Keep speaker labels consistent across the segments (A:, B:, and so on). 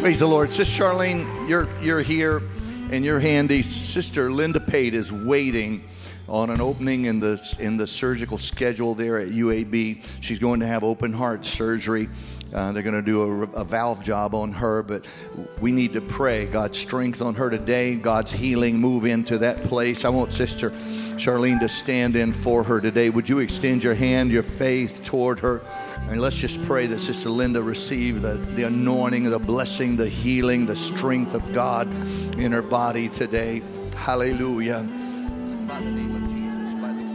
A: Praise the Lord. Sister Charlene, you're here and you're handy. Sister Linda Pate is waiting on an opening in the surgical schedule there at UAB. She's going to have open heart surgery. They're going to do a valve job on her, but we need to pray God's strength on her today, God's healing move into that place. I want Sister Charlene to stand in for her today. Would you extend your hand, your faith toward her? And let's just pray that Sister Linda receive the anointing, the blessing, the healing, the strength of God in her body today. Hallelujah. By the name of Jesus, by the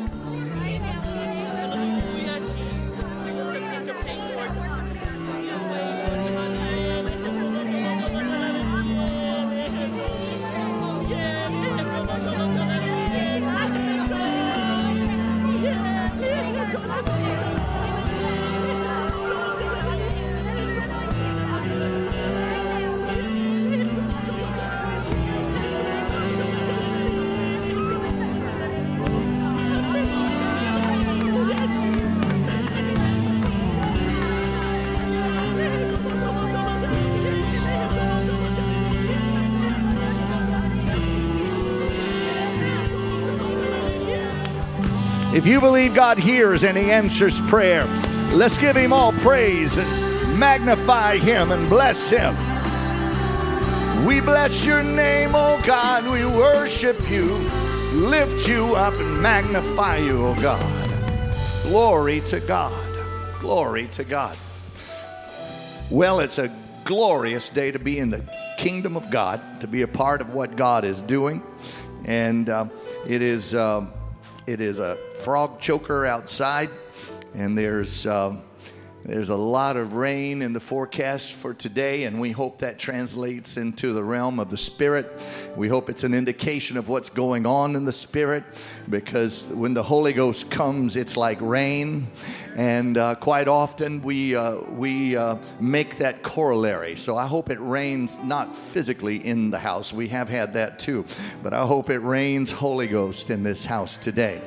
A: If you believe God hears and He answers prayer, let's give Him all praise and magnify Him and bless Him. We bless your name, oh God. We worship you, lift you up and magnify you, oh God. Glory to God. Glory to God. Well, it's a glorious day to be in the kingdom of God, to be a part of what God is doing. And it is a frog choker outside, and there's a lot of rain in the forecast for today, and we hope that translates into the realm of the Spirit. We hope it's an indication of what's going on in the Spirit, because when the Holy Ghost comes, it's like rain, and quite often we make that corollary. So I hope it rains not physically in the house. We have had that too, but I hope it rains Holy Ghost in this house today.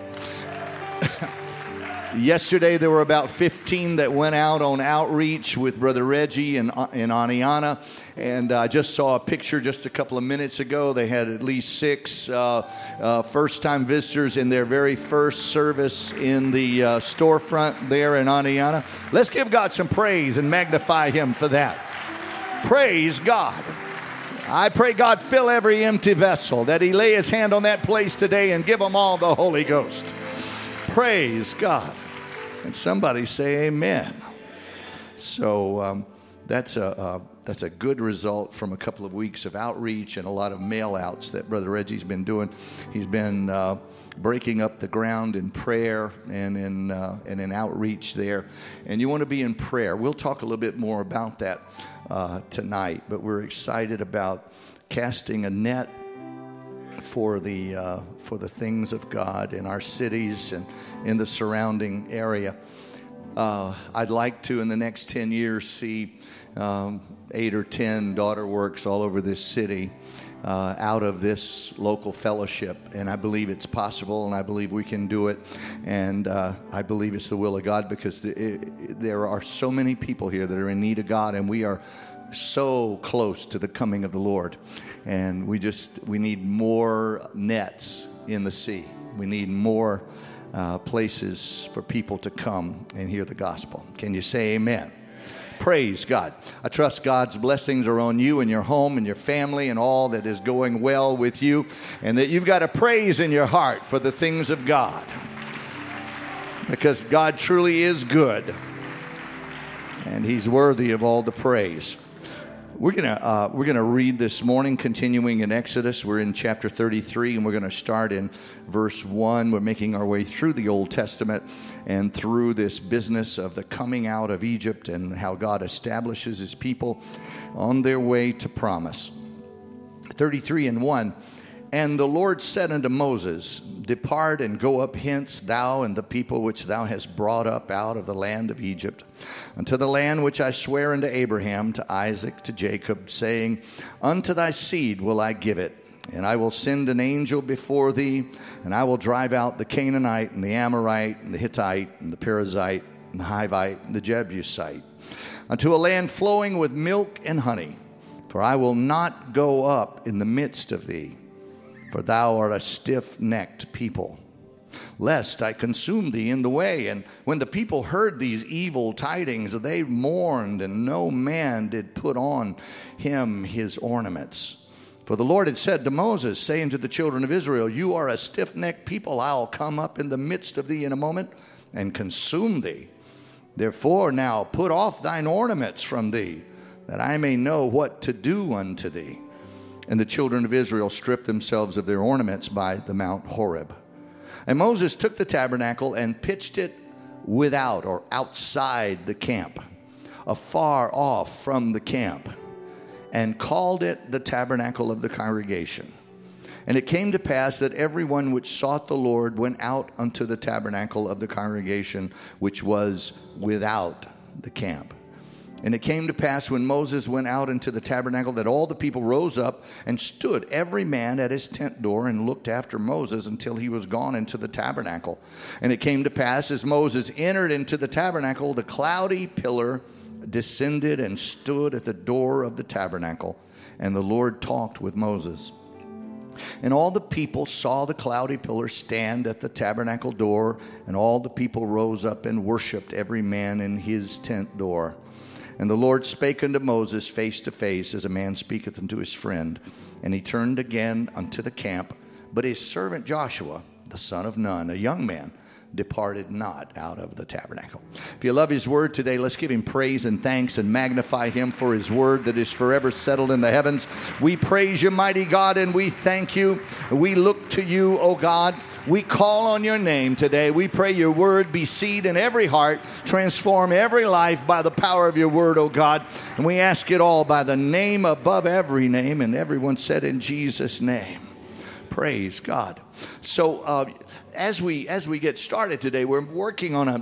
A: Yesterday, there were about 15 that went out on outreach with Brother Reggie and Aniana. And I just saw a picture just a couple of minutes ago. They had at least 6 first-time visitors in their very first service in the storefront there in Aniana. Let's give God some praise and magnify Him for that. Praise God. I pray God fill every empty vessel, that He lay His hand on that place today and give them all the Holy Ghost. Praise God. And somebody say amen. So that's a good result from a couple of weeks of outreach and a lot of mail outs that Brother Reggie's been doing. He's been breaking up the ground in prayer and in outreach there. And you want to be in prayer. We'll talk a little bit more about that tonight, but we're excited about casting a net for the things of God in our cities and in the surrounding area. I'd like to, in the next 10 years, see 8 or 10 daughter works all over this city out of this local fellowship. And I believe it's possible, and I believe we can do it. And I believe it's the will of God, because there are so many people here that are in need of God, and we are so close to the coming of the Lord. And we need more nets in the sea. We need more places for people to come and hear the gospel. Can you say amen? Praise God. I trust God's blessings are on you and your home and your family and all that is going well with you, and that you've got a praise in your heart for the things of God, because God truly is good and He's worthy of all the praise. We're gonna read this morning, continuing in Exodus. We're in chapter 33, and we're going to start in verse 1. We're making our way through the Old Testament and through this business of the coming out of Egypt and how God establishes His people on their way to promise. 33 and 1. And the Lord said unto Moses, Depart and go up hence, thou and the people which thou hast brought up out of the land of Egypt, unto the land which I swear unto Abraham, to Isaac, to Jacob, saying, Unto thy seed will I give it. And I will send an angel before thee, and I will drive out the Canaanite, and the Amorite, and the Hittite, and the Perizzite, and the Hivite, and the Jebusite, unto a land flowing with milk and honey. For I will not go up in the midst of thee, for thou art a stiff-necked people, lest I consume thee in the way. And when the people heard these evil tidings, they mourned, and no man did put on him his ornaments. For the Lord had said to Moses, saying to the children of Israel, you are a stiff-necked people. I'll come up in the midst of thee in a moment and consume thee. Therefore now put off thine ornaments from thee, that I may know what to do unto thee. And the children of Israel stripped themselves of their ornaments by the Mount Horeb. And Moses took the tabernacle and pitched it without, or outside the camp, afar off from the camp, and called it the tabernacle of the congregation. And it came to pass that everyone which sought the Lord went out unto the tabernacle of the congregation, which was without the camp. And it came to pass when Moses went out into the tabernacle that all the people rose up and stood every man at his tent door and looked after Moses until he was gone into the tabernacle. And it came to pass as Moses entered into the tabernacle, the cloudy pillar descended and stood at the door of the tabernacle, and the Lord talked with Moses. And all the people saw the cloudy pillar stand at the tabernacle door, and all the people rose up and worshipped every man in his tent door. And the Lord spake unto Moses face to face, as a man speaketh unto his friend. And he turned again unto the camp, but his servant Joshua, the son of Nun, a young man, departed not out of the tabernacle. If you love his word today, let's give him praise and thanks and magnify him for his word that is forever settled in the heavens. We praise you, mighty God, and we thank you. We look to you, O God. We call on your name today. We pray your word be seed in every heart, transform every life by the power of your word, O God. And we ask it all by the name above every name, and everyone said in Jesus' name. Praise God. So, as we get started today, we're working on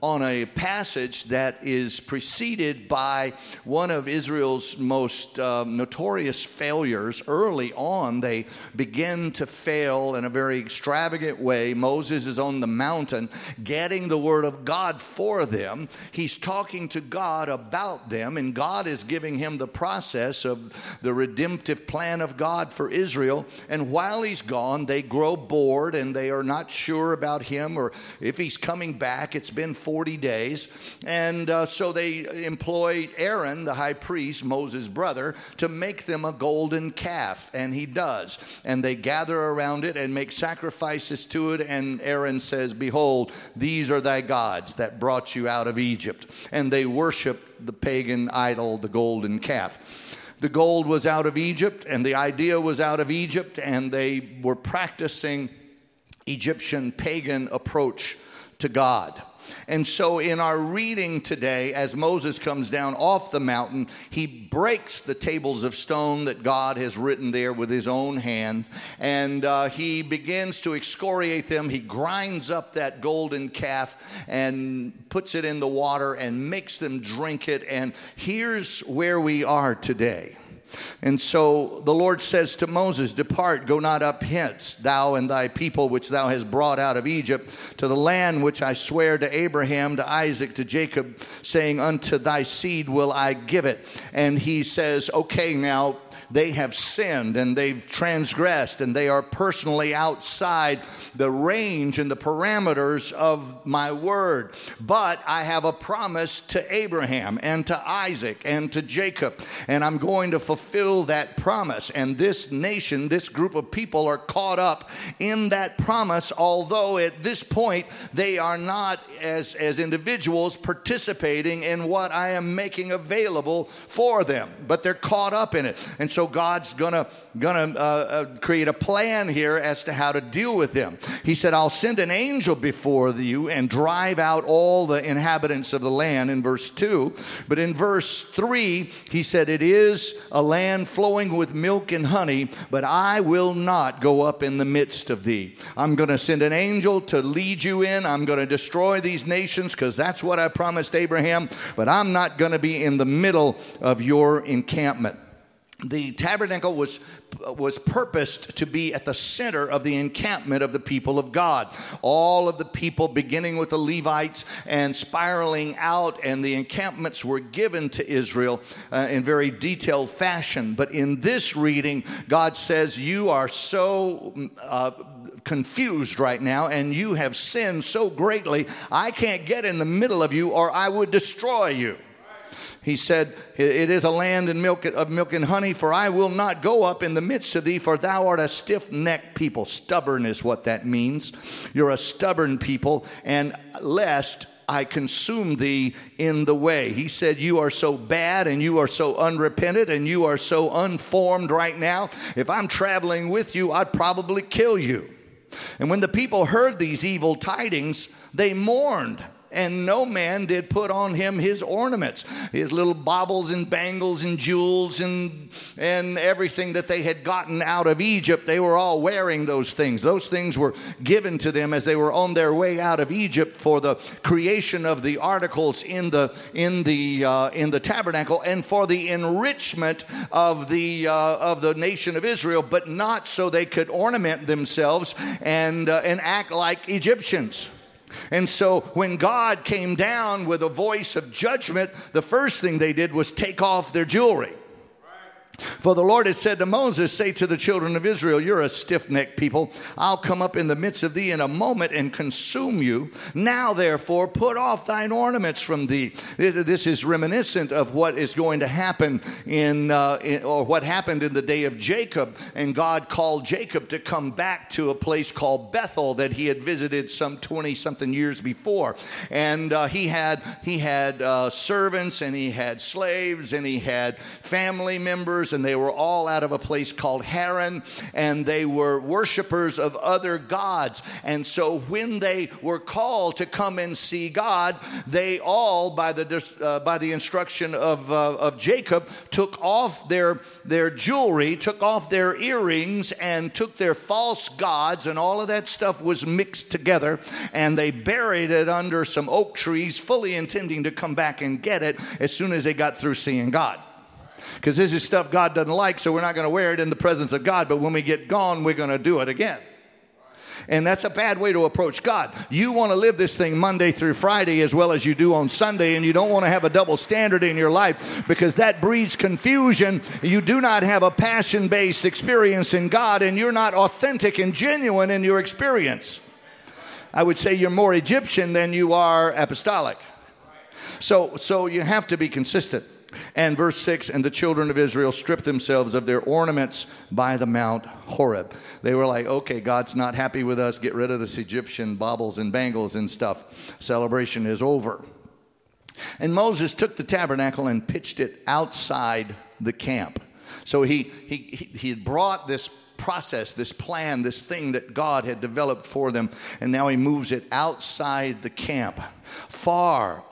A: a passage that is preceded by one of Israel's most notorious failures. Early on, they begin to fail in a very extravagant way. Moses is on the mountain getting the word of God for them. He's talking to God about them, and God is giving him the process of the redemptive plan of God for Israel. And while he's gone, they grow bored, and they are not sure about him or if he's coming back. It's been 40 days. And so they employ Aaron, the high priest, Moses' brother, to make them a golden calf. And he does. And they gather around it and make sacrifices to it. And Aaron says, behold, these are thy gods that brought you out of Egypt. And they worship the pagan idol, the golden calf. The gold was out of Egypt, and the idea was out of Egypt, and they were practicing Egyptian pagan approach to God. And so in our reading today, as Moses comes down off the mountain, he breaks the tables of stone that God has written there with his own hand, and he begins to excoriate them. He grinds up that golden calf and puts it in the water and makes them drink it. And here's where we are today. And so the Lord says to Moses, depart, go not up hence, thou and thy people which thou hast brought out of Egypt, to the land which I swear to Abraham, to Isaac, to Jacob, saying, unto thy seed will I give it. And he says, okay, now they have sinned and they've transgressed and they are personally outside the range and the parameters of my word. But I have a promise to Abraham and to Isaac and to Jacob, and I'm going to fulfill that promise. And this nation, this group of people are caught up in that promise, although at this point they are not as individuals participating in what I am making available for them, but they're caught up in it. And so God's gonna create a plan here as to how to deal with them. He said, I'll send an angel before you and drive out all the inhabitants of the land, in verse 2. But in verse 3, he said, it is a land flowing with milk and honey, but I will not go up in the midst of thee. I'm going to send an angel to lead you in. I'm going to destroy these nations because that's what I promised Abraham, but I'm not going to be in the middle of your encampment. the tabernacle was purposed to be at the center of the encampment of the people of God. All of the people, beginning with the Levites and spiraling out, and the encampments were given to Israel in very detailed fashion. But in this reading, God says, you are so confused right now, and you have sinned so greatly, I can't get in the middle of you, or I would destroy you. He said, it is a land of milk and honey, for I will not go up in the midst of thee, for thou art a stiff-necked people. Stubborn is what that means. You're a stubborn people, and lest I consume thee in the way. He said, you are so bad, and you are so unrepentant, and you are so unformed right now. If I'm traveling with you, I'd probably kill you. And when the people heard these evil tidings, they mourned. And no man did put on him his ornaments, his little baubles and bangles and jewels and everything that they had gotten out of Egypt. They were all wearing those things. Those things were given to them as they were on their way out of Egypt for the creation of the articles in the tabernacle and for the enrichment of the nation of Israel, but not so they could ornament themselves and act like Egyptians. And so when God came down with a voice of judgment, the first thing they did was take off their jewelry. For the Lord had said to Moses, say to the children of Israel, you're a stiff-necked people. I'll come up in the midst of thee in a moment and consume you. Now, therefore, put off thine ornaments from thee. This is reminiscent of what is going to happen or what happened in the day of Jacob. And God called Jacob to come back to a place called Bethel that he had visited some 20-something years before. And he had servants, and he had slaves, and he had family members, and they were all out of a place called Haran, and they were worshipers of other gods. And so when they were called to come and see God, they all, by the instruction of Jacob, took off their jewelry, took off their earrings, and took their false gods, and all of that stuff was mixed together, and they buried it under some oak trees, fully intending to come back and get it as soon as they got through seeing God. Because this is stuff God doesn't like, so we're not going to wear it in the presence of God. But when we get gone, we're going to do it again. And that's a bad way to approach God. You want to live this thing Monday through Friday as well as you do on Sunday, and you don't want to have a double standard in your life, because that breeds confusion. You do not have a passion-based experience in God, and you're not authentic and genuine in your experience. I would say you're more Egyptian than you are apostolic. So you have to be consistent. And verse 6, and the children of Israel stripped themselves of their ornaments by the Mount Horeb. They were like, okay, God's not happy with us. Get rid of this Egyptian baubles and bangles and stuff. Celebration is over. And Moses took the tabernacle and pitched it outside the camp. So he had brought this process, this plan, this thing that God had developed for them, and now he moves it outside the camp. Far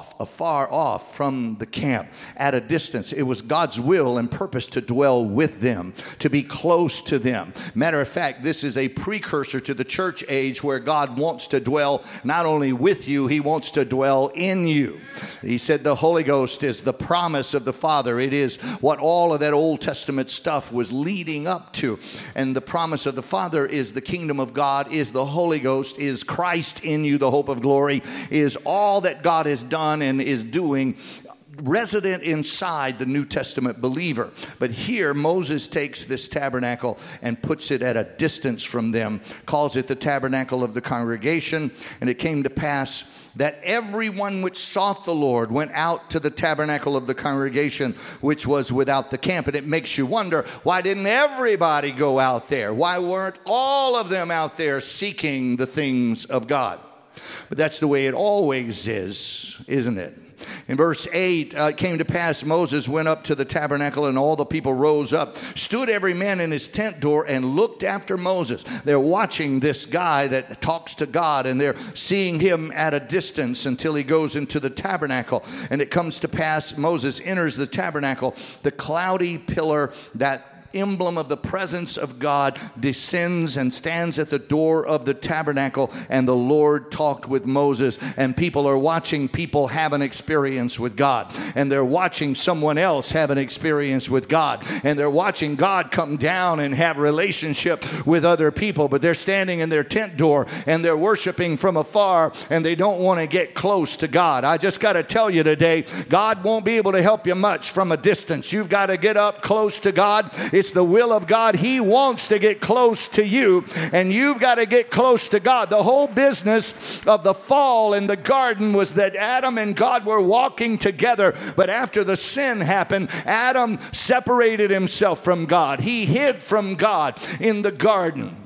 A: off from the camp, at a distance. It was God's will and purpose to dwell with them, to be close to them. Matter of fact, this is a precursor to the church age, where God wants to dwell not only with you, he wants to dwell in you. He said the Holy Ghost is the promise of the Father. It is what all of that Old Testament stuff was leading up to. And the promise of the Father is the kingdom of God, is the Holy Ghost, is Christ in you, the hope of glory, is all that God has done and is doing resident inside the New Testament believer. But here Moses takes this tabernacle and puts it at a distance from them, calls it the tabernacle of the congregation. And it came to pass that everyone which sought the Lord went out to the tabernacle of the congregation, which was without the camp. And it makes you wonder, why didn't everybody go out there? Why weren't all of them out there seeking the things of God? But that's the way it always is, isn't it? In verse 8, it came to pass, Moses went up to the tabernacle, and all the people rose up, stood every man in his tent door, and looked after Moses. They're watching this guy that talks to God, and they're seeing him at a distance until he goes into the tabernacle. And it comes to pass, Moses enters the tabernacle, the cloudy pillar that emblem of the presence of God, descends and stands at the door of the tabernacle, and the Lord talked with Moses. And people are watching people have an experience with God, and they're watching someone else have an experience with God, and they're watching God come down and have relationship with other people, but they're standing in their tent door and they're worshiping from afar, and they don't want to get close to God. I just got to tell you today, God won't be able to help you much from a distance. You've got to get up close to God. It's the will of God. He wants to get close to you, and you've got to get close to God. The whole business of the fall in the garden was that Adam and God were walking together, but after the sin happened, Adam separated himself from God. He hid from God in the garden.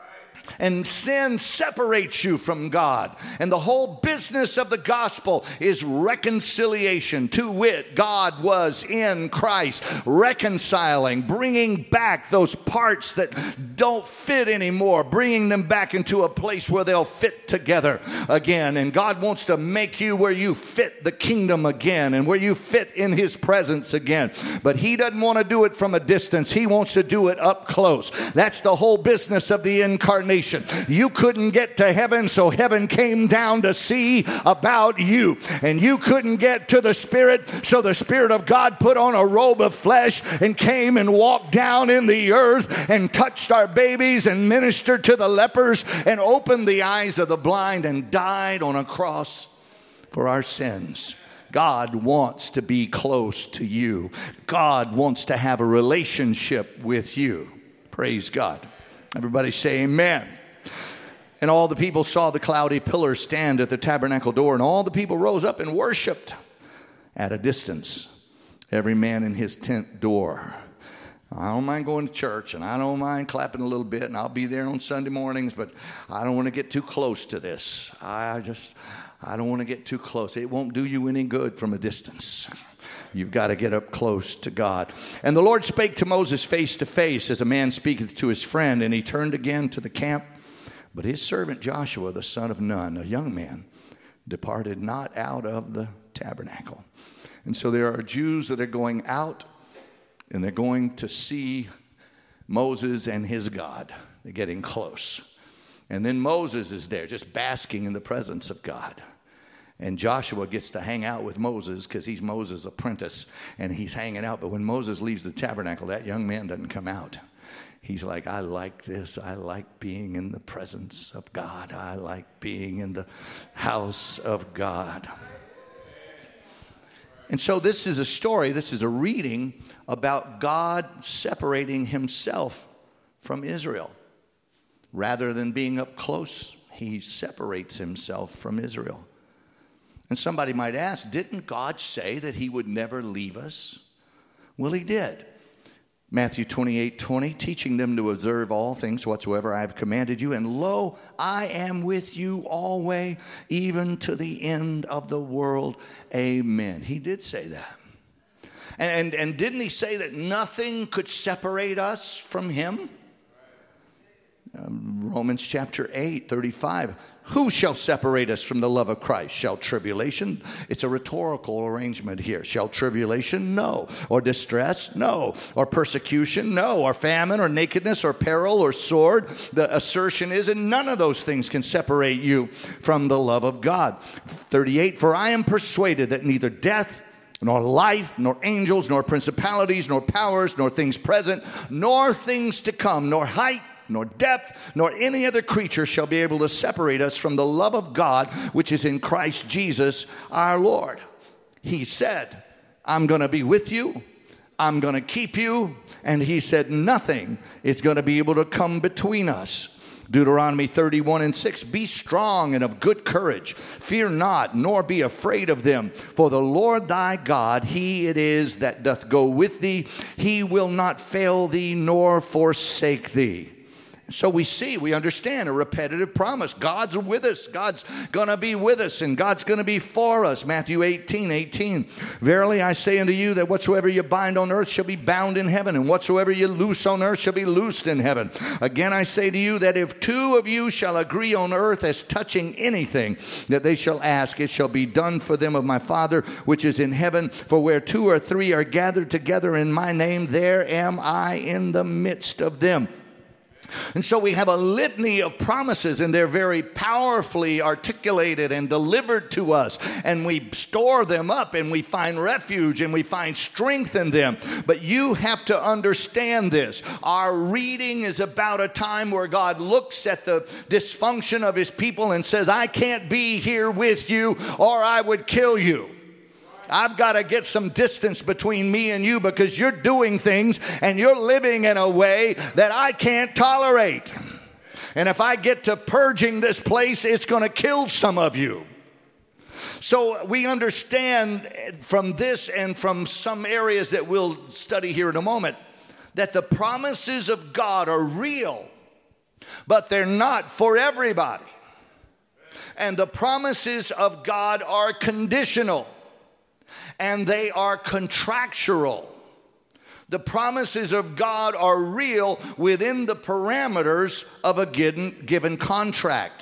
A: And sin separates you from God. And the whole business of the gospel is reconciliation. To wit, God was in Christ, reconciling, bringing back those parts that don't fit anymore, bringing them back into a place where they'll fit together again. And God wants to make you where you fit the kingdom again, and where you fit in his presence again. But he doesn't want to do it from a distance. He wants to do it up close. That's the whole business of the incarnation. You couldn't get to heaven, so heaven came down to see about you. And you couldn't get to the Spirit, so the Spirit of God put on a robe of flesh and came and walked down in the earth and touched our babies and ministered to the lepers and opened the eyes of the blind and died on a cross for our sins. God wants to be close to you. God wants to have a relationship with you. Praise God. Everybody say amen. And all the people saw the cloudy pillar stand at the tabernacle door, and all the people rose up and worshiped at a distance, every man in his tent door. I don't mind going to church, and I don't mind clapping a little bit, and I'll be there on Sunday mornings, but I don't want to get too close to this. I don't want to get too close. It won't do you any good from a distance. You've got to get up close to God. And the Lord spake to Moses face to face, as a man speaketh to his friend, and he turned again to the camp. But his servant Joshua, the son of Nun, a young man, departed not out of the tabernacle. And so there are Jews that are going out, and they're going to see Moses and his God. They're getting close. And then Moses is there just basking in the presence of God. And Joshua gets to hang out with Moses because he's Moses' apprentice, and he's hanging out. But when Moses leaves the tabernacle, that young man doesn't come out. He's like, I like this. I like being in the presence of God. I like being in the house of God. And so this is a story, this is a reading about God separating himself from Israel. Rather than being up close, he separates himself from Israel. And somebody might ask, didn't God say that he would never leave us? Well, he did. Matthew 28:20, teaching them to observe all things whatsoever I have commanded you. And lo, I am with you always, even to the end of the world. Amen. He did say that. And didn't he say that nothing could separate us from him? Romans chapter 8:35. Who shall separate us from the love of Christ? Shall tribulation? It's a rhetorical arrangement here. Shall tribulation? No. Or distress? No. Or persecution? No. Or famine? Or nakedness? Or peril? Or sword? The assertion is that none of those things can separate you from the love of God. 38. For I am persuaded that neither death, nor life, nor angels, nor principalities, nor powers, nor things present, nor things to come, nor height, nor depth, nor any other creature shall be able to separate us from the love of God, which is in Christ Jesus our Lord. He said, I'm going to be with you. I'm going to keep you. And he said, nothing is going to be able to come between us. Deuteronomy 31:6, be strong and of good courage. Fear not, nor be afraid of them. For the Lord thy God, he it is that doth go with thee. He will not fail thee, nor forsake thee. So we understand a repetitive promise. God's with us. God's going to be with us, and God's going to be for us. Matthew 18:18. Verily I say unto you that whatsoever you bind on earth shall be bound in heaven, and whatsoever you loose on earth shall be loosed in heaven. Again I say to you that if two of you shall agree on earth as touching anything that they shall ask, it shall be done for them of my Father which is in heaven. For where two or three are gathered together in my name, there am I in the midst of them. And so we have a litany of promises, and they're very powerfully articulated and delivered to us, and we store them up, and we find refuge, and we find strength in them. But you have to understand this. Our reading is about a time where God looks at the dysfunction of his people and says, I can't be here with you, or I would kill you. I've got to get some distance between me and you because you're doing things and you're living in a way that I can't tolerate. And if I get to purging this place, it's going to kill some of you. So we understand from this and from some areas that we'll study here in a moment that the promises of God are real, but they're not for everybody. And the promises of God are conditional. And they are contractual. The promises of God are real within the parameters of a given contract.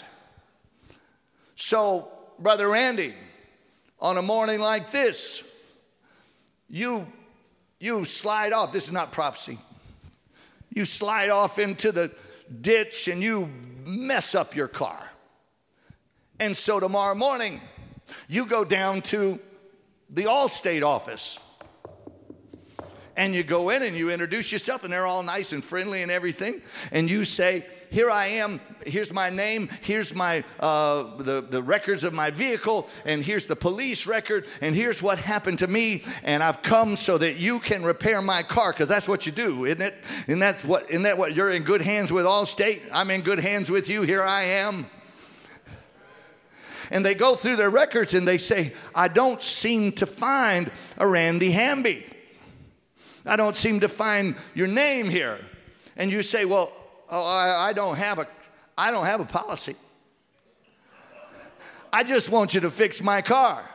A: So, Brother Randy, on a morning like this, you slide off. This is not prophecy. You slide off into the ditch and you mess up your car. And so tomorrow morning, you go down to the Allstate office. And you go in and you introduce yourself, and they're all nice and friendly and everything. And you say, here I am, here's my name, here's my the records of my vehicle, and here's the police record, and here's what happened to me, and I've come so that you can repair my car, because that's what you do, isn't it? Isn't that what you're in good hands with Allstate? I'm in good hands with you, here I am. And they go through their records and they say, I don't seem to find a Randy Hamby. I don't seem to find your name here. And you say, well, I don't have a policy. I just want you to fix my car.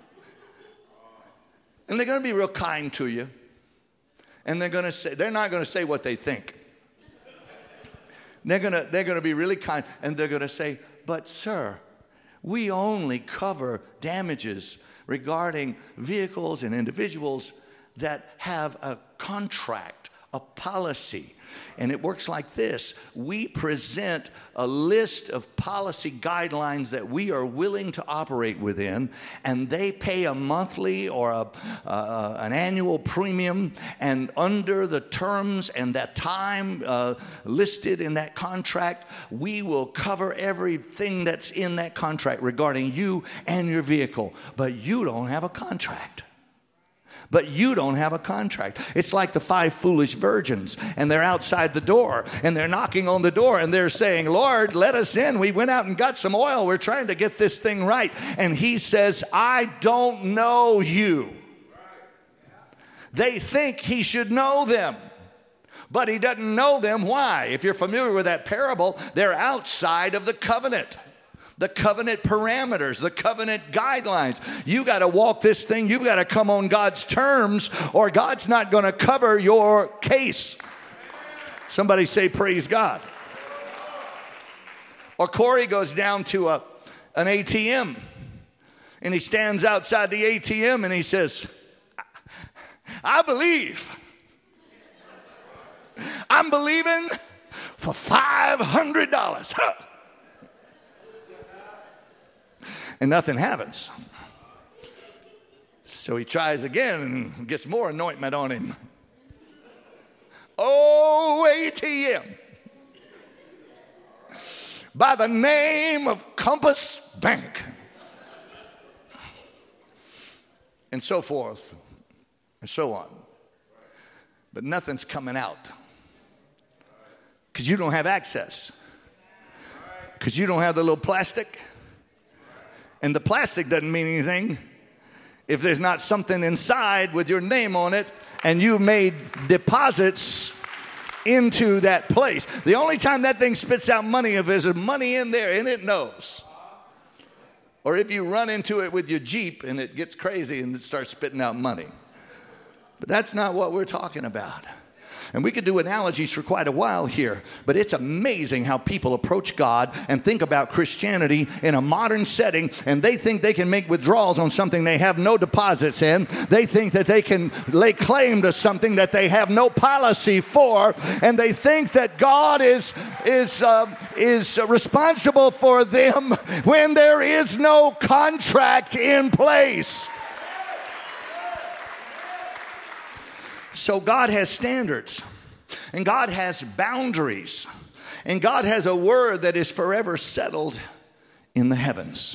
A: And they're going to be real kind to you. And they're not going to say what they think. They're going to be really kind, and they're going to say, but sir, we only cover damages regarding vehicles and individuals that have a contract, a policy. And it works like this. We present a list of policy guidelines that we are willing to operate within, and they pay a monthly or an annual premium, and under the terms and that time listed in that contract, we will cover everything that's in that contract regarding you and your vehicle. But you don't have a contract. It's like the 5 foolish virgins, and they're outside the door, and they're knocking on the door, and they're saying, Lord, let us in. We went out and got some oil. We're trying to get this thing right. And he says, I don't know you. They think he should know them, but he doesn't know them. Why? If you're familiar with that parable, they're outside of the covenant. The covenant parameters, the covenant guidelines. You got to walk this thing. You've got to come on God's terms, or God's not going to cover your case. Somebody say, praise God. Or Corey goes down to an ATM, and he stands outside the ATM, and he says, I believe. I'm believing for $500. Huh. And nothing happens. So he tries again and gets more anointment on him. Oh, ATM. By the name of Compass Bank. And so forth and so on. But nothing's coming out. Because you don't have access. Because you don't have the little plastic. And the plastic doesn't mean anything if there's not something inside with your name on it, and you made deposits into that place. The only time that thing spits out money if there's money in there and it knows. Or if you run into it with your Jeep and it gets crazy and it starts spitting out money. But that's not what we're talking about. And we could do analogies for quite a while here, but it's amazing how people approach God and think about Christianity in a modern setting, and they think they can make withdrawals on something they have no deposits in. They think that they can lay claim to something that they have no policy for, and they think that God is responsible for them when there is no contract in place. So God has standards, and God has boundaries, and God has a word that is forever settled in the heavens.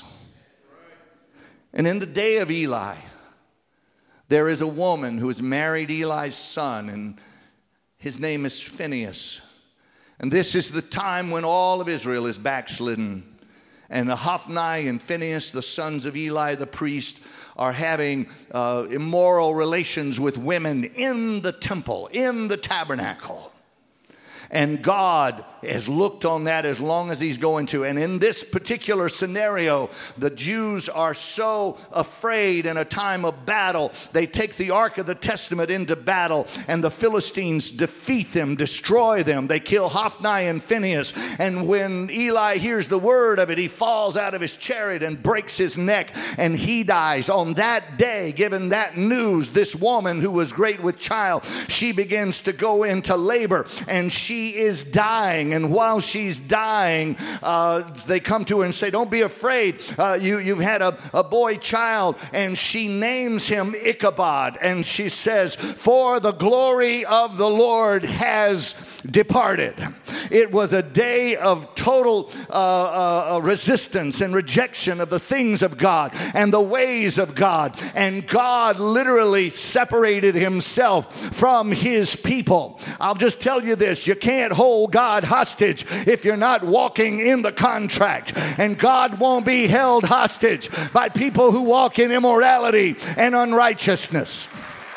A: And in the day of Eli, there is a woman who has married Eli's son, and his name is Phinehas. And this is the time when all of Israel is backslidden. And Hophni and Phinehas, the sons of Eli the priest, are having immoral relations with women in the temple, in the tabernacle. And God has looked on that as long as he's going to. And in this particular scenario, the Jews are so afraid in a time of battle. They take the Ark of the Testament into battle, and the Philistines defeat them, destroy them. They kill Hophni and Phinehas. And when Eli hears the word of it, he falls out of his chariot and breaks his neck, and he dies. On that day, given that news, this woman who was great with child, she begins to go into labor, and she is dying. And while she's dying, they come to her and say, don't be afraid. You've had a boy child. And she names him Ichabod. And she says, for the glory of the Lord has departed. It was a day of total resistance and rejection of the things of God and the ways of God. And God literally separated himself from his people. I'll just tell you this. You can't hold God hostage if you're not walking in the contract. And God won't be held hostage by people who walk in immorality and unrighteousness.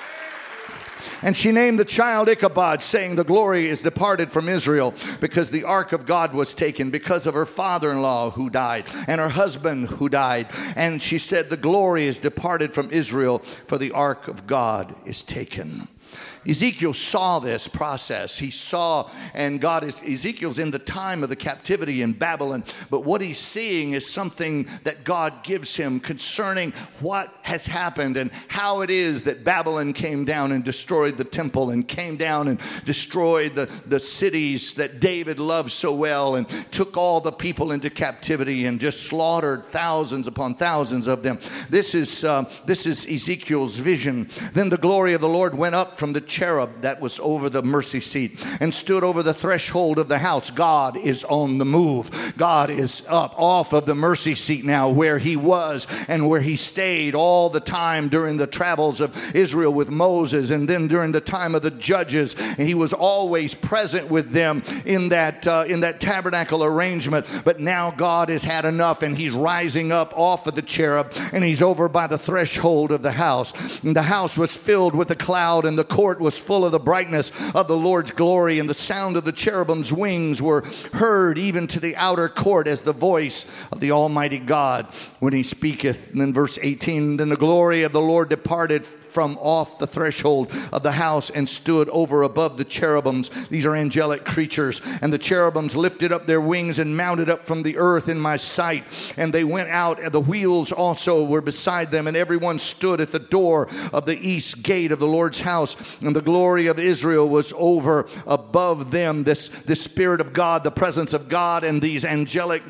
A: And she named the child Ichabod, saying, the glory is departed from Israel, because the ark of God was taken, because of her father-in-law who died, and her husband who died. And she said, the glory is departed from Israel, for the ark of God is taken. Ezekiel saw this process. He saw, and Ezekiel's in the time of the captivity in Babylon, but what he's seeing is something that God gives him concerning what has happened and how it is that Babylon came down and destroyed the temple and came down and destroyed the cities that David loved so well and took all the people into captivity and just slaughtered thousands upon thousands of them. This is Ezekiel's vision. Then the glory of the Lord went up from the cherub that was over the mercy seat and stood over the threshold of the house. God is on the move. God is up off of the mercy seat now, where he was and where he stayed all the time during the travels of Israel with Moses, and then during the time of the judges. And he was always present with them in that tabernacle arrangement. But now God has had enough, and he's rising up off of the cherub, and he's over by the threshold of the house. And the house was filled with a cloud, and the court was full of the brightness of the Lord's glory, and the sound of the cherubim's wings were heard even to the outer court as the voice of the Almighty God when he speaketh. And then verse 18, then the glory of the Lord departed from off the threshold of the house and stood over above the cherubims. These are angelic creatures. And the cherubims lifted up their wings and mounted up from the earth in my sight. And they went out, and the wheels also were beside them. And everyone stood at the door of the east gate of the Lord's house. And the glory of Israel was over above them. This Spirit of God, the presence of God, and these angelic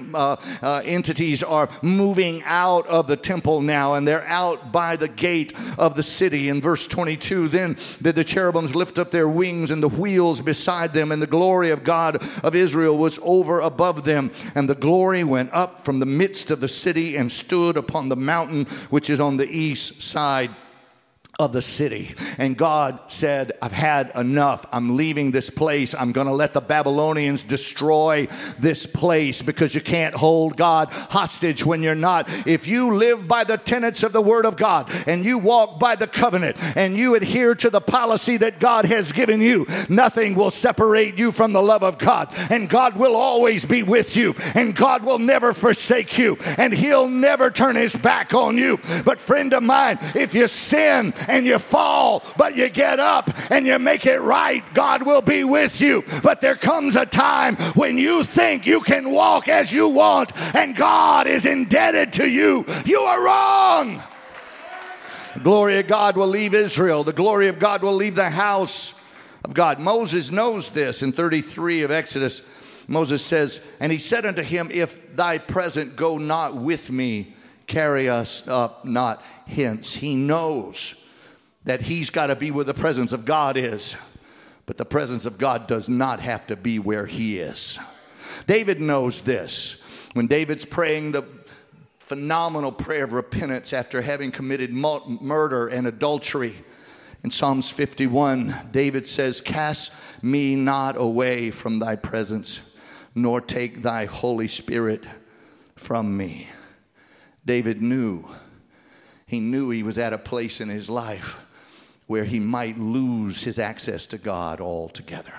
A: entities are moving out of the temple now. And they're out by the gate of the city. In verse 22, then did the cherubims lift up their wings, and the wheels beside them, and the glory of God of Israel was over above them. And the glory went up from the midst of the city and stood upon the mountain which is on the east side of the city. And God said, I've had enough. I'm leaving this place. I'm going to let the Babylonians destroy this place, because you can't hold God hostage when you're not. If you live by the tenets of the Word of God, and you walk by the covenant, and you adhere to the policy that God has given you, nothing will separate you from the love of God. And God will always be with you. And God will never forsake you. And He'll never turn His back on you. But friend of mine, if you sin and you fall, but you get up and you make it right, God will be with you. But there comes a time when you think you can walk as you want and God is indebted to you. You are wrong. The glory of God will leave Israel. The glory of God will leave the house of God. Moses knows this. In 33 of Exodus, Moses says, and he said unto him, if thy present go not with me, carry us up not hence. He knows that he's got to be where the presence of God is. But the presence of God does not have to be where he is. David knows this. When David's praying the phenomenal prayer of repentance after having committed murder and adultery, in Psalms 51, David says, cast me not away from thy presence, nor take thy Holy Spirit from me. David knew. He knew he was at a place in his life where he might lose his access to God altogether.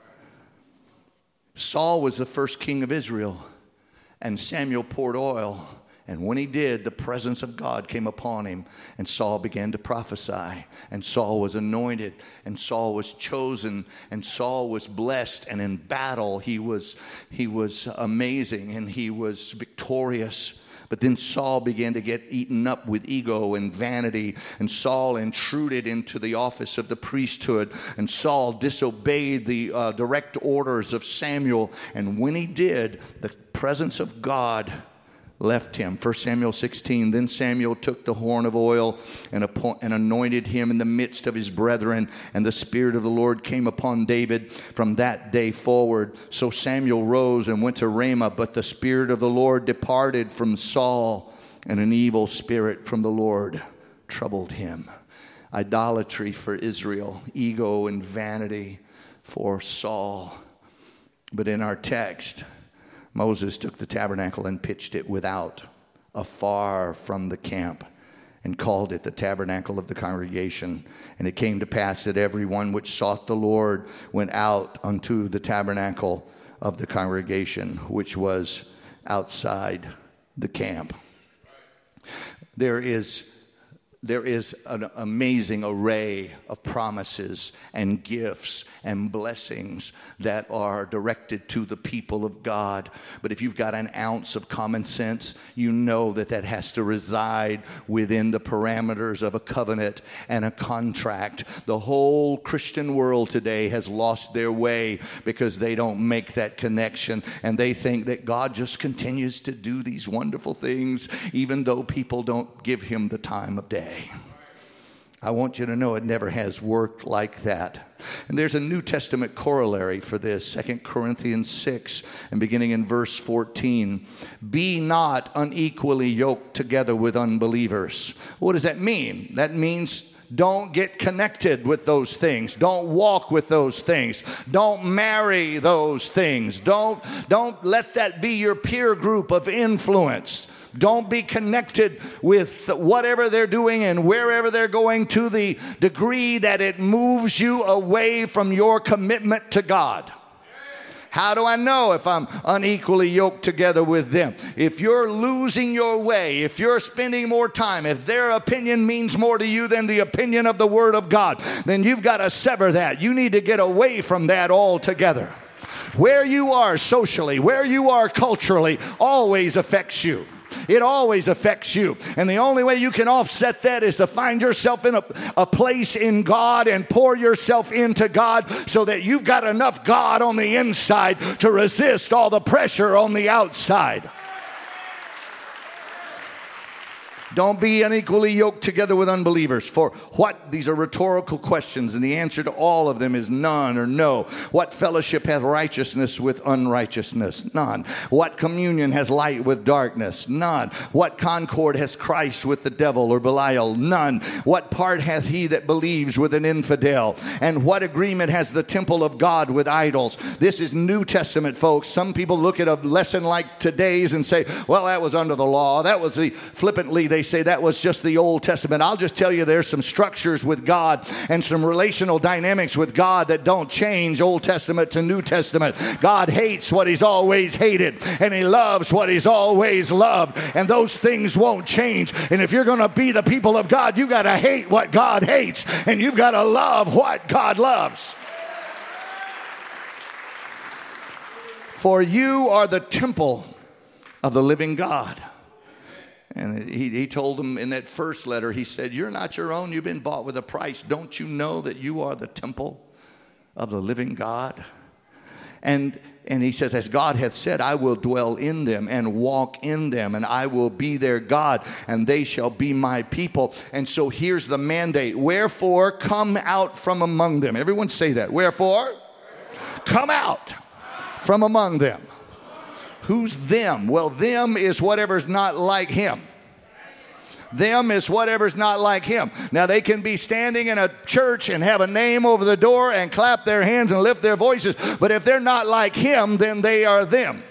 A: Saul was the first king of Israel, and Samuel poured oil. And when he did, the presence of God came upon him, and Saul began to prophesy. And Saul was anointed, and Saul was chosen, and Saul was blessed. And in battle, he was amazing, and he was victorious. But then Saul began to get eaten up with ego and vanity. And Saul intruded into the office of the priesthood. And Saul disobeyed the direct orders of Samuel. And when he did, the presence of God left him. 1 Samuel 16, then Samuel took the horn of oil and anointed him in the midst of his brethren, and the Spirit of the Lord came upon David from that day forward. So Samuel rose and went to Ramah, but the Spirit of the Lord departed from Saul, and an evil spirit from the Lord troubled him. Idolatry for Israel, ego and vanity for Saul. But in our text, Moses took the tabernacle and pitched it without, afar from the camp, and called it the tabernacle of the congregation. And it came to pass that everyone which sought the Lord went out unto the tabernacle of the congregation, which was outside the camp. There is an amazing array of promises and gifts and blessings that are directed to the people of God. But if you've got an ounce of common sense, you know that has to reside within the parameters of a covenant and a contract. The whole Christian world today has lost their way because they don't make that connection, and they think that God just continues to do these wonderful things even though people don't give him the time of day. I want you to know it never has worked like that. And there's a New Testament corollary for this, 2 Corinthians 6, and beginning in verse 14. Be not unequally yoked together with unbelievers. What does that mean? That means don't get connected with those things. Don't walk with those things. Don't marry those things. Don't let that be your peer group of influence. Don't be connected with whatever they're doing and wherever they're going to the degree that it moves you away from your commitment to God. How do I know if I'm unequally yoked together with them? If you're losing your way, if you're spending more time, if their opinion means more to you than the opinion of the Word of God, then you've got to sever that. You need to get away from that altogether. Where you are socially, where you are culturally, always affects you. It always affects you. And the only way you can offset that is to find yourself in a place in God and pour yourself into God so that you've got enough God on the inside to resist all the pressure on the outside. Don't be unequally yoked together with unbelievers. For what? These are rhetorical questions, and the answer to all of them is none or no. What fellowship hath righteousness with unrighteousness? None. What communion has light with darkness? None. What concord has Christ with the devil or Belial? None. What part hath he that believes with an infidel? And what agreement has the temple of God with idols? This is New Testament, folks. Some people look at a lesson like today's and say, well, that was under the law. That was flippantly, they say that was just the Old Testament. I'll just tell you, there's some structures with God and some relational dynamics with God that don't change Old Testament to New Testament. God hates what he's always hated, and he loves what he's always loved, and those things won't change. And if you're going to be the people of God, you got to hate what God hates, and you've got to love what God loves. For you are the temple of the living God. And he told them in that first letter, he said, you're not your own. You've been bought with a price. Don't you know that you are the temple of the living God? And he says, as God hath said, I will dwell in them and walk in them, and I will be their God, and they shall be my people. And so here's the mandate. Wherefore, come out from among them. Everyone say that. Wherefore, come out from among them. Who's them? Well, them is whatever's not like him. Them is whatever's not like him. Now, they can be standing in a church and have a name over the door and clap their hands and lift their voices. But if they're not like him, then they are them.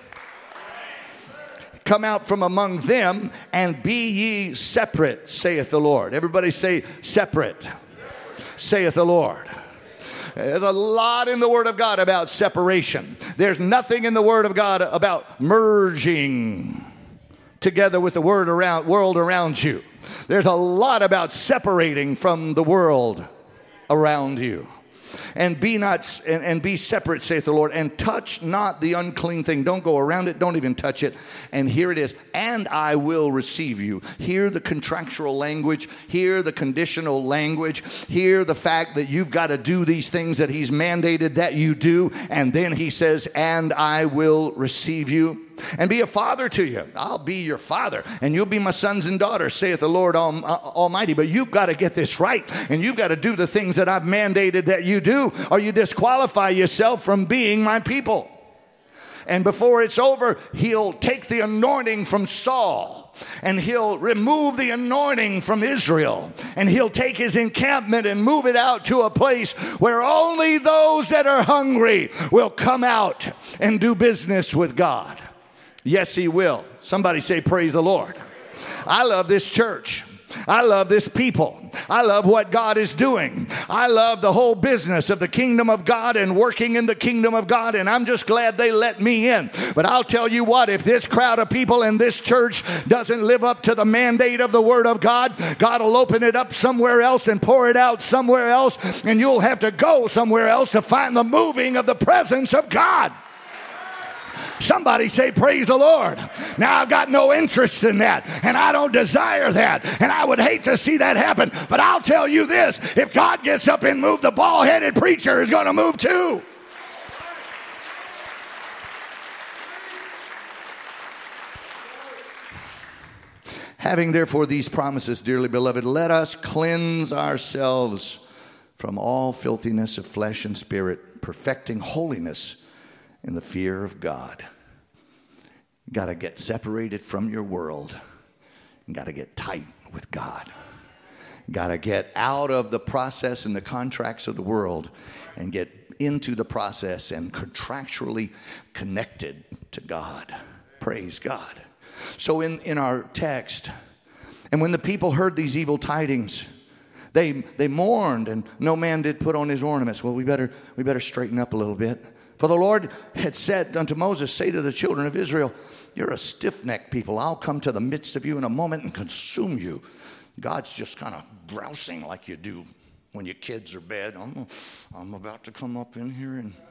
A: Come out from among them and be ye separate, saith the Lord. Everybody say separate, saith the Lord. There's a lot in the Word of God about separation. There's nothing in the Word of God about merging together with the world around you. There's a lot about separating from the world around you. And be separate, saith the Lord, and touch not the unclean thing. Don't go around it. Don't even touch it. And here it is. And I will receive you. Hear the contractual language. Hear the conditional language. Hear the fact that you've got to do these things that he's mandated that you do. And then he says, and I will receive you. And be a father to you. I'll be your father, and you'll be my sons and daughters, saith the Lord Almighty. But you've got to get this right, and you've got to do the things that I've mandated that you do, or you disqualify yourself from being my people. And before it's over, he'll take the anointing from Saul, and he'll remove the anointing from Israel, and he'll take his encampment and move it out to a place where only those that are hungry will come out and do business with God. Yes, he will. Somebody say, praise the Lord. I love this church. I love this people. I love what God is doing. I love the whole business of the kingdom of God and working in the kingdom of God, and I'm just glad they let me in. But I'll tell you what, if this crowd of people in this church doesn't live up to the mandate of the Word of God, God will open it up somewhere else and pour it out somewhere else, and you'll have to go somewhere else to find the moving of the presence of God. Somebody say, praise the Lord. Now, I've got no interest in that, and I don't desire that, and I would hate to see that happen. But I'll tell you this, if God gets up and moves, the bald-headed preacher is going to move too. Having therefore these promises, dearly beloved, let us cleanse ourselves from all filthiness of flesh and spirit, perfecting holiness in the fear of God. You got to get separated from your world. You got to get tight with God. You got to get out of the process and the contracts of the world and get into the process and contractually connected to God. Praise God. So in our text, and when the people heard these evil tidings, they mourned, and no man did put on his ornaments. Well, we better straighten up a little bit. For the Lord had said unto Moses, say to the children of Israel, you're a stiff-necked people. I'll come to the midst of you in a moment and consume you. God's just kind of grousing like you do when your kids are bad. I'm about to come up in here, and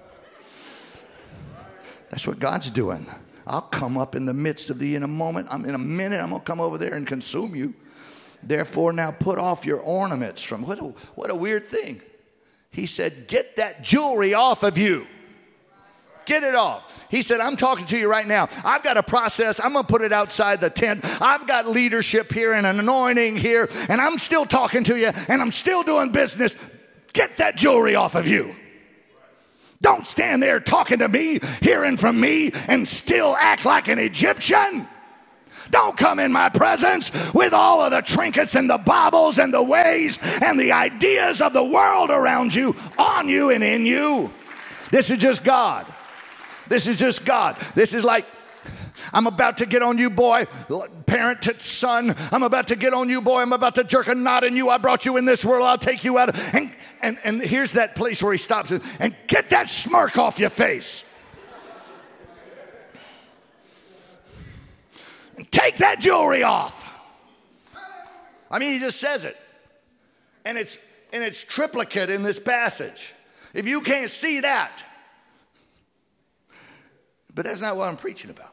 A: that's what God's doing. I'll come up in the midst of thee in a moment. In a minute, I'm going to come over there and consume you. Therefore, now put off your ornaments from... What a weird thing. He said, get that jewelry off of you. Get it off. He said, I'm talking to you right now. I've got a process. I'm going to put it outside the tent. I've got leadership here and an anointing here, and I'm still talking to you, and I'm still doing business. Get that jewelry off of you. Don't stand there talking to me, hearing from me, and still act like an Egyptian. Don't come in my presence with all of the trinkets and the baubles and the ways and the ideas of the world around you, on you and in you. This is just God. This is just God. This is like, I'm about to get on you, boy. Parent to son, I'm about to get on you, boy. I'm about to jerk a knot in you. I brought you in this world. I'll take you out. And here's that place where he stops and get that smirk off your face. Take that jewelry off. I mean, he just says it. And it's triplicate in this passage. If you can't see that. But that's not what I'm preaching about.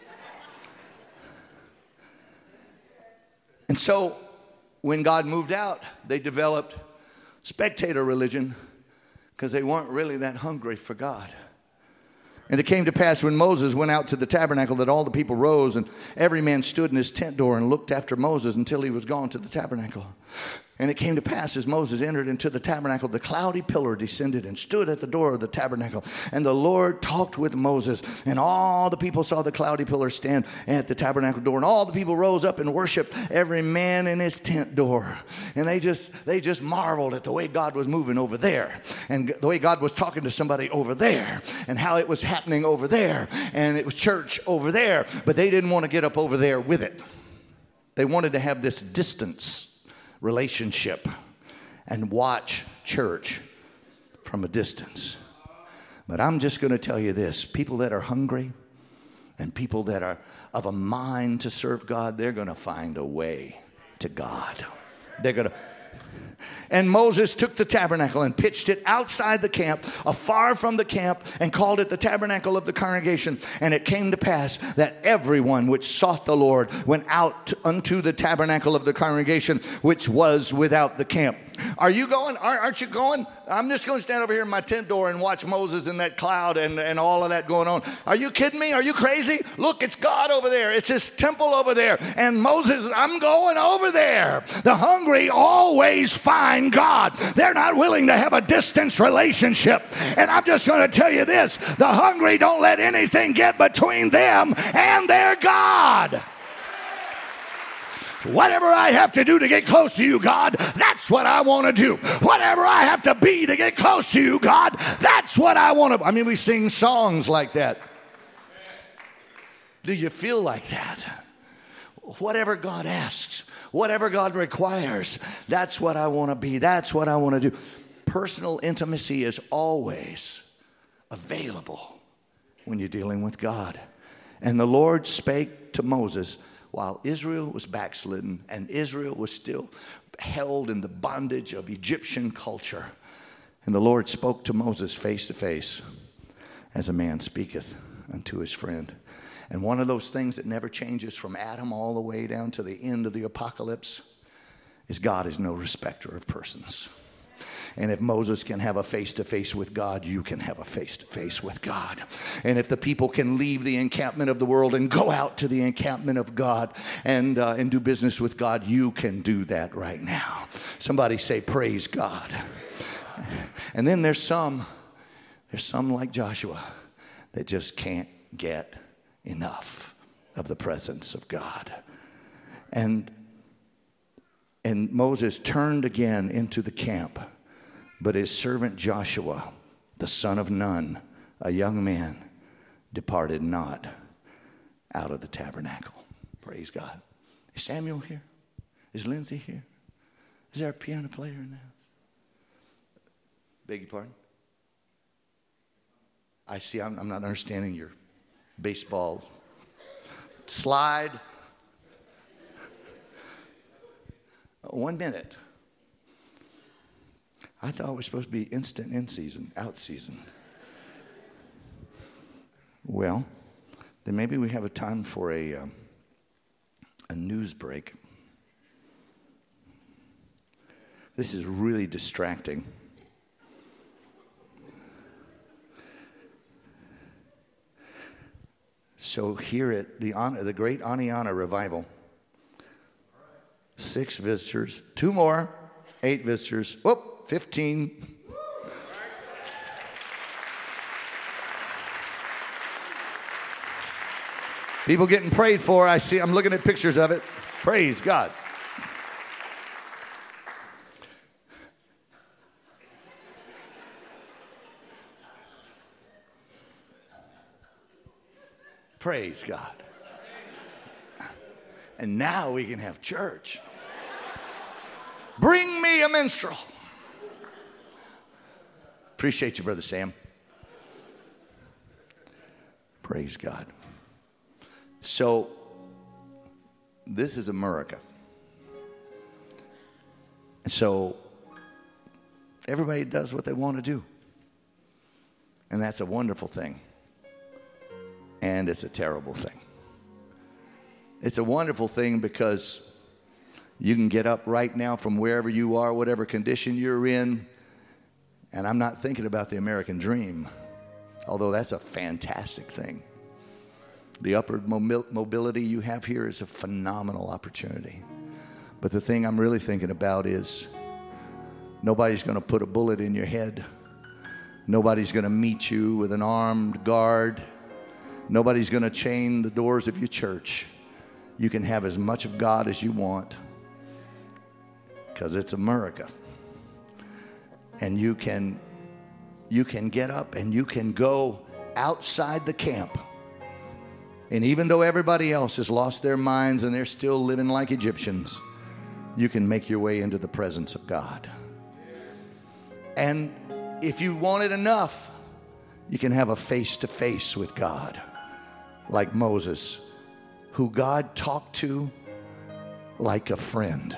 A: And so when God moved out, they developed spectator religion because they weren't really that hungry for God. And it came to pass when Moses went out to the tabernacle that all the people rose, and every man stood in his tent door and looked after Moses until he was gone to the tabernacle. And it came to pass as Moses entered into the tabernacle, the cloudy pillar descended and stood at the door of the tabernacle. And the Lord talked with Moses, and all the people saw the cloudy pillar stand at the tabernacle door. And all the people rose up and worshiped, every man in his tent door. And they just marveled at the way God was moving over there, and the way God was talking to somebody over there, and how it was happening over there, and it was church over there. But they didn't want to get up over there with it. They wanted to have this distance relationship and watch church from a distance. But I'm just going to tell you this. People that are hungry and people that are of a mind to serve God, they're going to find a way to God. They're going to. And Moses took the tabernacle and pitched it outside the camp, afar from the camp, and called it the tabernacle of the congregation. And it came to pass that everyone which sought the Lord went out unto the tabernacle of the congregation, which was without the camp. Are you going? Aren't you going? I'm just going to stand over here in my tent door and watch Moses in that cloud and all of that going on. Are you kidding me? Are you crazy? Look, it's God over there. It's his temple over there. And Moses, I'm going over there. The hungry always find God. They're not willing to have a distance relationship. And I'm just going to tell you this. The hungry don't let anything get between them and their God. Whatever I have to do to get close to you, God, that's what I want to do. Whatever I have to be to get close to you, God, that's what I want to. I mean, we sing songs like that. Do you feel like that? Whatever God asks, whatever God requires, that's what I want to be. That's what I want to do. Personal intimacy is always available when you're dealing with God. And the Lord spake to Moses while Israel was backslidden and Israel was still held in the bondage of Egyptian culture. And the Lord spoke to Moses face to face as a man speaketh unto his friend. And one of those things that never changes from Adam all the way down to the end of the apocalypse is God is no respecter of persons. And if Moses can have a face-to-face with God, you can have a face-to-face with God. And if the people can leave the encampment of the world and go out to the encampment of God and do business with God, you can do that right now. Somebody say, praise God. And then there's some like Joshua that just can't get enough of the presence of God. And Moses turned again into the camp. But his servant Joshua, the son of Nun, a young man, departed not out of the tabernacle. Praise God. Is Samuel here? Is Lindsay here? Is there a piano player in there? Beg your pardon? I see, I'm not understanding your baseball slide. 1 minute. I thought it was supposed to be instant in season, out season. Well, then maybe we have a time for a news break. This is really distracting. So here at the Great Aniana Revival, 6 visitors, 2 more, 8 visitors, 15. People getting prayed for. I'm looking at pictures of it. Praise God. Praise God. And now we can have church. Bring me a minstrel. Appreciate you, Brother Sam. Praise God. So, this is America. So, everybody does what they want to do. And that's a wonderful thing. And it's a terrible thing. It's a wonderful thing because you can get up right now from wherever you are, whatever condition you're in. And I'm not thinking about the American dream, although that's a fantastic thing. The upward mobility you have here is a phenomenal opportunity. But the thing I'm really thinking about is nobody's going to put a bullet in your head. Nobody's going to meet you with an armed guard. Nobody's going to chain the doors of your church. You can have as much of God as you want because it's America. And you can get up and you can go outside the camp. And even though everybody else has lost their minds and they're still living like Egyptians, you can make your way into the presence of God. And if you want it enough, you can have a face-to-face with God, like Moses, who God talked to like a friend.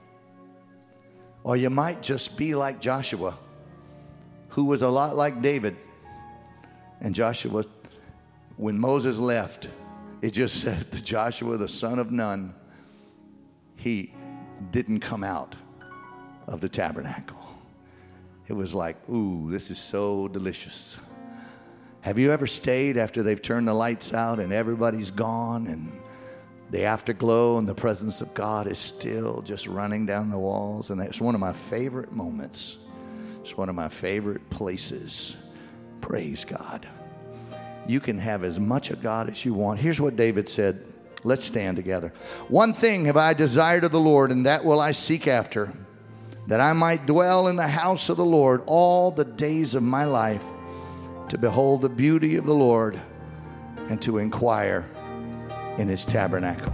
A: Or you might just be like Joshua, who was a lot like David. And Joshua, when Moses left, it just said Joshua, the son of Nun, he didn't come out of the tabernacle. It was like, ooh, this is so delicious. Have you ever stayed after they've turned the lights out and everybody's gone and the afterglow and the presence of God is still just running down the walls? And that's one of my favorite moments. It's one of my favorite places. Praise God. You can have as much of God as you want. Here's what David said. Let's stand together. One thing have I desired of the Lord, and that will I seek after, that I might dwell in the house of the Lord all the days of my life, to behold the beauty of the Lord and to inquire in his tabernacle.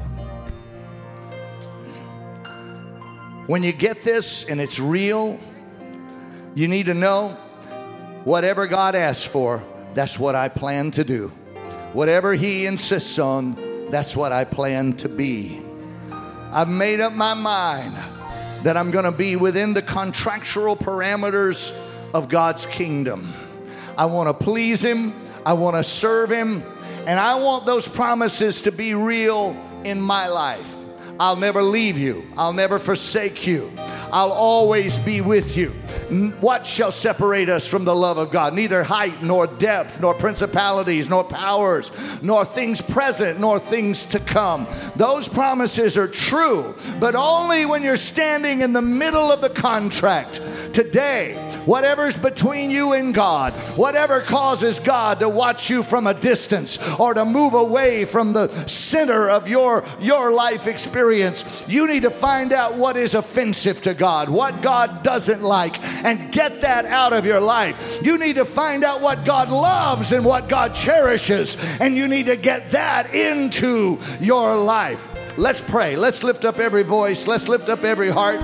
A: When you get this and it's real, you need to know whatever God asks for, that's what I plan to do. Whatever he insists on, that's what I plan to be. I've made up my mind that I'm going to be within the contractual parameters of God's kingdom. I want to please him. I want to serve him. And I want those promises to be real in my life. I'll never leave you. I'll never forsake you. I'll always be with you. What shall separate us from the love of God? Neither height nor depth, nor principalities, nor powers, nor things present, nor things to come. Those promises are true, but only when you're standing in the middle of the contract. Today, whatever's between you and God, whatever causes God to watch you from a distance or to move away from the center of your life experience, you need to find out what is offensive to God, what God doesn't like, and get that out of your life. You need to find out what God loves and what God cherishes, and you need to get that into your life. Let's pray. Let's lift up every voice. Let's lift up every heart.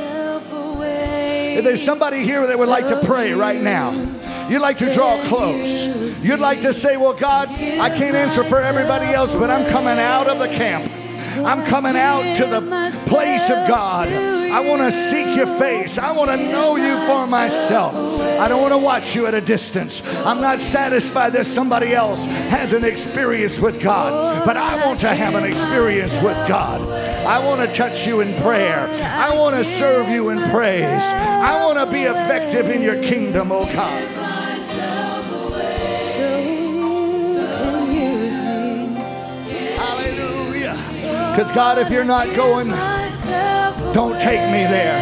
A: If there's somebody here that would like to pray right now, you'd like to draw close, you'd like to say, well, God, I can't answer for everybody else, but I'm coming out of the camp. I'm coming out to the place of God. I want to seek your face. I want to know you for myself. I don't want to watch you at a distance. I'm not satisfied that somebody else has an experience with God, but I want to have an experience with God. I want to touch you in prayer. I want to serve you in praise. I want to be effective in your kingdom, oh God. Because God, if you're not going, don't take me there.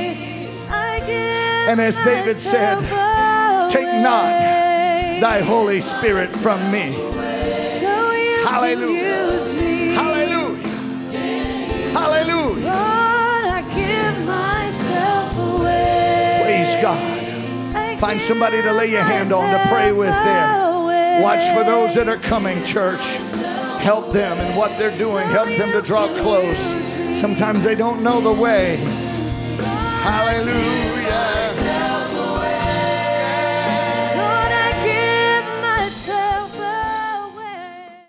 A: And as David said, take not thy Holy Spirit from me. Hallelujah. Hallelujah. Hallelujah. Praise God. Find somebody to lay your hand on to pray with there. Watch for those that are coming, church. Help them in what they're doing. Help them to draw close. Sometimes they don't know the way. Hallelujah.